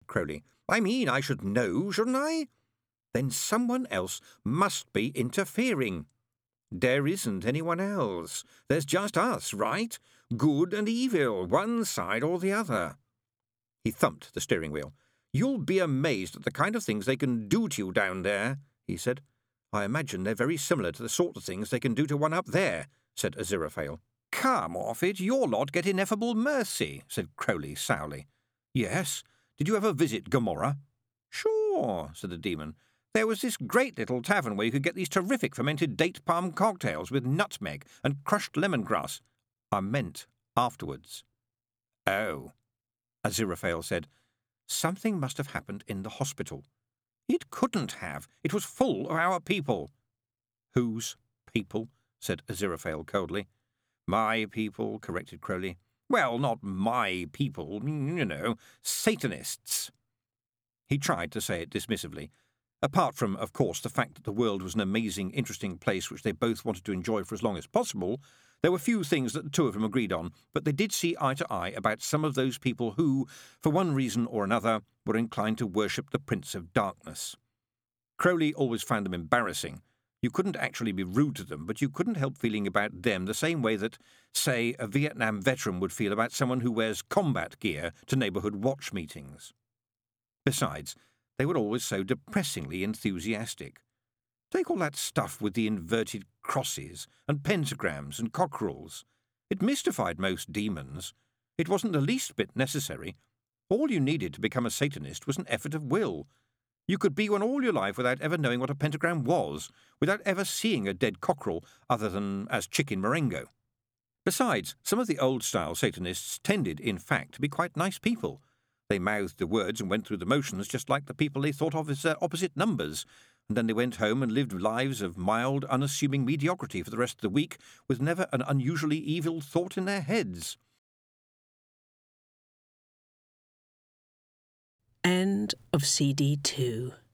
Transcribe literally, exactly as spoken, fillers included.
Crowley. "I mean, I should know, shouldn't I? Then someone else must be interfering. There isn't anyone else. There's just us, right? Good and evil, one side or the other." He thumped the steering wheel. "You'll be amazed at the kind of things they can do to you down there," he said. "I imagine they're very similar to the sort of things they can do to one up there," said Aziraphale. "Come off it, your lot get ineffable mercy," said Crowley sourly. "Yes. Did you ever visit Gomorrah?" "Sure," said the demon. "There was this great little tavern where you could get these terrific fermented date palm cocktails with nutmeg and crushed lemongrass." "I meant afterwards." "Oh," Aziraphale said. "Something must have happened in the hospital." "It couldn't have. It was full of our people." "Whose people?" said Aziraphale coldly. "My people," corrected Crowley. "Well, not my people, you know, Satanists." He tried to say it dismissively. Apart from, of course, the fact that the world was an amazing, interesting place which they both wanted to enjoy for as long as possible, there were few things that the two of them agreed on, but they did see eye to eye about some of those people who, for one reason or another, were inclined to worship the Prince of Darkness. Crowley always found them embarrassing. You couldn't actually be rude to them, but you couldn't help feeling about them the same way that, say, a Vietnam veteran would feel about someone who wears combat gear to neighbourhood watch meetings. Besides, they were always so depressingly enthusiastic. Take all that stuff with the inverted crosses and pentagrams and cockerels. It mystified most demons. It wasn't the least bit necessary. All you needed to become a Satanist was an effort of will. You could be one all your life without ever knowing what a pentagram was, without ever seeing a dead cockerel other than as chicken Marengo. Besides, some of the old-style Satanists tended, in fact, to be quite nice people. They mouthed the words and went through the motions just like the people they thought of as their opposite numbers, and then they went home and lived lives of mild, unassuming mediocrity for the rest of the week, with never an unusually evil thought in their heads. End of C D two.